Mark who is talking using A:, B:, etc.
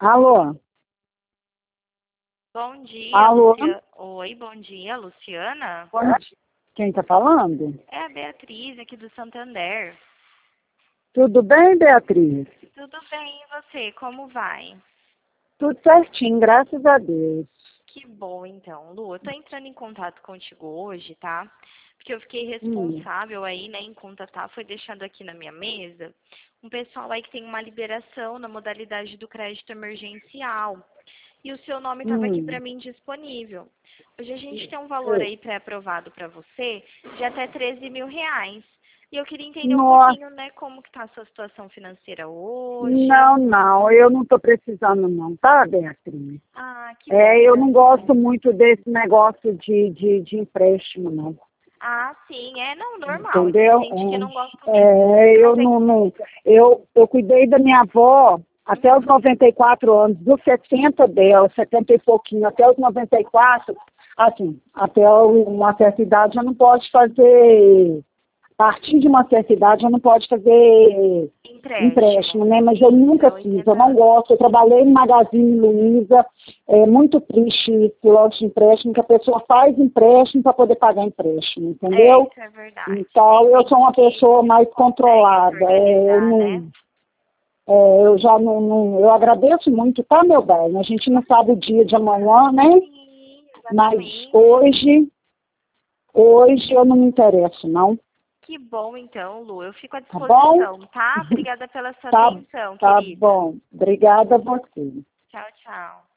A: Alô?
B: Bom dia,
A: Alô?
B: Luciana. Oi, bom dia, Luciana.
A: Bom dia. Quem tá falando?
B: É a Beatriz aqui do Santander.
A: Tudo bem, Beatriz?
B: Tudo bem, e você? Como vai?
A: Tudo certinho, graças a Deus.
B: Que bom, então. Lu, eu tô entrando em contato contigo hoje, tá? Porque eu fiquei
A: Hum,
B: responsável aí, né, em contatar, foi deixado aqui na minha mesa, um pessoal aí que tem uma liberação na modalidade do crédito emergencial. E o seu nome estava aqui para
A: hum.
B: mim disponível. Hoje a gente tem um valor
A: Sei.
B: aí pré-aprovado para você de até 13 mil reais. E eu queria entender um
A: Nossa,
B: pouquinho, né, como que tá a sua situação financeira hoje.
A: não, eu não tô precisando não, tá, Beatriz?
B: Ah, que bom,
A: Eu não
B: graças a
A: gosto
B: Deus.
A: muito desse negócio de empréstimo, não.
B: Ah, sim, é não normal. Tem
A: Entendeu?
B: gente que não gosta mesmo.
A: Eu
B: Mas é.
A: não, eu cuidei da minha avó até os 94 anos, dos 70 dela, 70 e pouquinho, até os 94, assim, até uma certa idade já não pode fazer, a partir de uma certa idade já não pode fazer
B: Empréstimo.
A: empréstimo, né? Mas eu
B: Isso,
A: nunca
B: eu
A: fiz, eu
B: entendo.
A: não gosto. Eu trabalhei no Magazine Luiza, é muito triste esse lote de empréstimo, que a pessoa faz empréstimo para poder pagar empréstimo,
B: É,
A: entendeu?
B: isso é verdade.
A: Então,
B: Tem
A: eu sou
B: gente
A: uma pessoa
B: que
A: mais
B: não consegue se
A: controlada. Eu
B: organizar, né?
A: não, eu já eu agradeço muito, tá, meu bem? A gente não sabe o dia de amanhã, né?
B: Sim,
A: Mas
B: exatamente.
A: hoje eu não me interesso, não.
B: Que bom, então, Lu. Eu fico à
A: Tá bom?
B: disposição, tá? Obrigada pela sua
A: Tá,
B: atenção,
A: tá
B: querida.
A: bom. Obrigada a você.
B: Tchau, tchau.